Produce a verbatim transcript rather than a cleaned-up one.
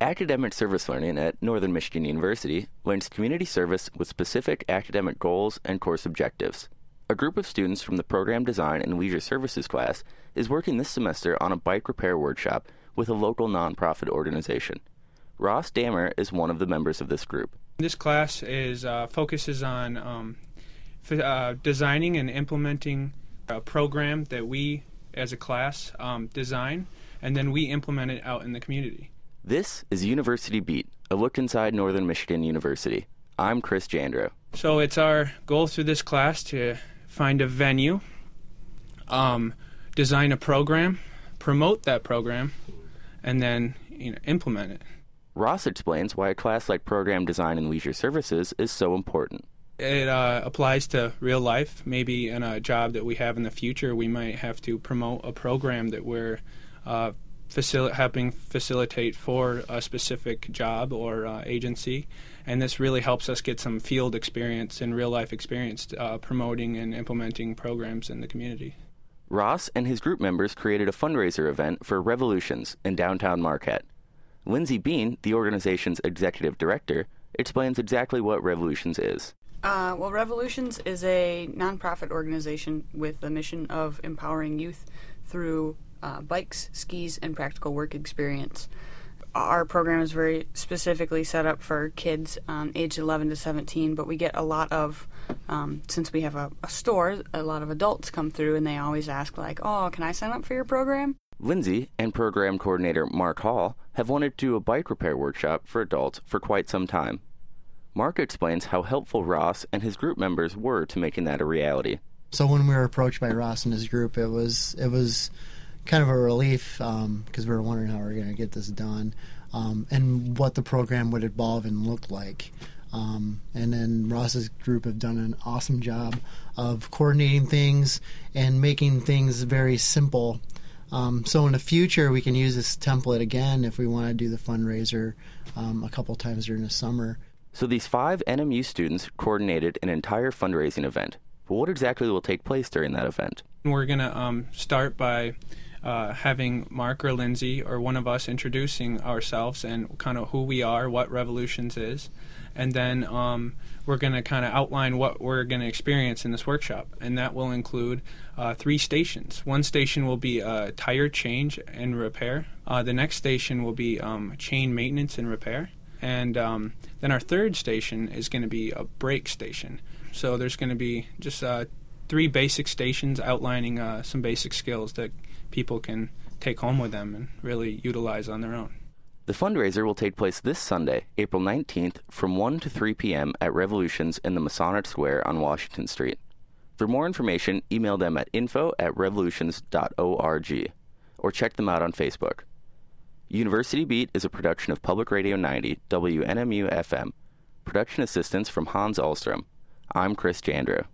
Academic Service Learning at Northern Michigan University learns community service with specific academic goals and course objectives. A group of students from the Program Design and Leisure Services class is working this semester on a bike repair workshop with a local nonprofit organization. Ross Dammer is one of the members of this group. This class is uh, focuses on um, f- uh, designing and implementing a program that we, as a class, um, design, and then we implement it out in the community. This is University Beat, a look inside Northern Michigan University. I'm Chris Jandro. So it's our goal through this class to find a venue, um, design a program, promote that program, and then you know, implement it. Ross explains why a class like Program Design and Leisure Services is so important. It uh, applies to real life. Maybe in a job that we have in the future, we might have to promote a program that we're uh, Facil- helping facilitate for a specific job or uh, agency, and this really helps us get some field experience and real-life experience uh, promoting and implementing programs in the community. Ross and his group members created a fundraiser event for Revolutions in downtown Marquette. Lindsay Bean, the organization's executive director, explains exactly what Revolutions is. Uh, well, Revolutions is a nonprofit organization with the mission of empowering youth through Uh, bikes, skis, and practical work experience. Our program is very specifically set up for kids um, aged eleven to seventeen, but we get a lot of, um, since we have a, a store, a lot of adults come through and they always ask like, oh, can I sign up for your program? Lindsay and program coordinator Mark Hall have wanted to do a bike repair workshop for adults for quite some time. Mark explains how helpful Ross and his group members were to making that a reality. So when we were approached by Ross and his group, it was it was kind of a relief because um, we were wondering how we were going to get this done um, and what the program would evolve and look like. Um, and then Ross's group have done an awesome job of coordinating things and making things very simple. Um, so in the future, we can use this template again if we want to do the fundraiser um, a couple times during the summer. So these five N M U students coordinated an entire fundraising event. But what exactly will take place during that event? We're going to um, start by Uh, having Mark or Lindsay or one of us introducing ourselves and kind of who we are, what Revolutions is, and then um, we're going to kind of outline what we're going to experience in this workshop, and that will include uh, three stations. One station will be uh, tire change and repair. Uh, the next station will be um, chain maintenance and repair, and um, then our third station is going to be a brake station. So there's going to be just uh, three basic stations outlining uh, some basic skills that people can take home with them and really utilize on their own. The fundraiser will take place this Sunday, April nineteenth, from one to three p.m. at Revolutions in the Masonic Square on Washington Street. For more information, email them at info at revolutions dot org or check them out on Facebook. University Beat is a production of Public Radio ninety, W N M U F M. Production assistance from Hans Ahlstrom. I'm Chris Jandro.